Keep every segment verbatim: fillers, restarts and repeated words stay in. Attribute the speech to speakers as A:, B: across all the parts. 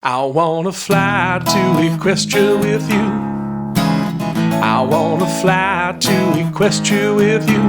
A: I wanna fly to Equestria with you. I wanna fly to Equestria with you.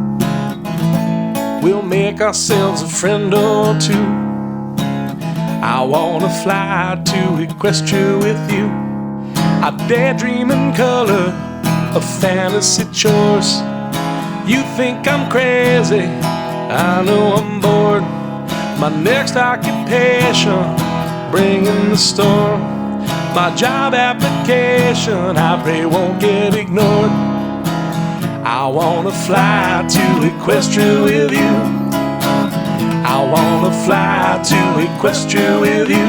A: We'll make ourselves a friend or two. I wanna fly to Equestria with you. I daydream in color, a fantasy choice. You think I'm crazy, I know I'm bored. My next occupation, bringing the storm. My job application, I pray won't get ignored. I wanna fly to Equestria with you. I wanna fly to Equestria with you.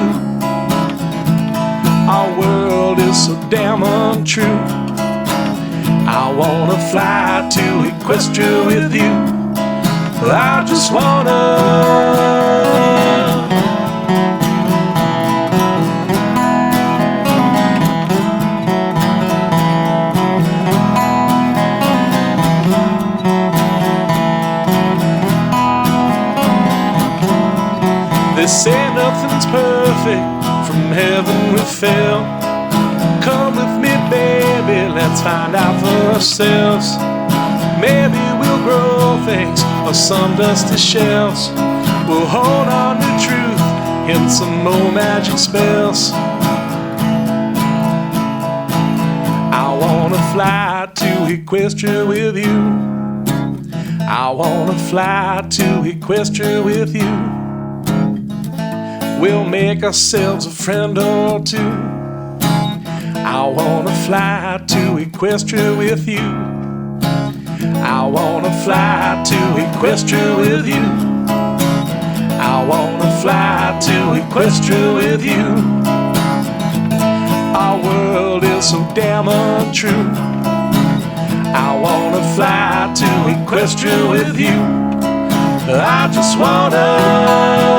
A: Our world is so damn untrue. I wanna fly to Equestria with you. I just wanna. They say nothing's perfect, from heaven we fell. Come with me, baby, let's find out for ourselves. Maybe we'll grow things or some dusty shells. We'll hold on to truth and some more magic spells. I wanna fly to Equestria with you. I wanna fly to Equestria with you. We'll make ourselves a friend or two. I wanna fly to Equestria with you. I wanna fly to Equestria with you. I wanna fly to Equestria with you. Our world is so damn untrue. I wanna fly to Equestria with you. I just wanna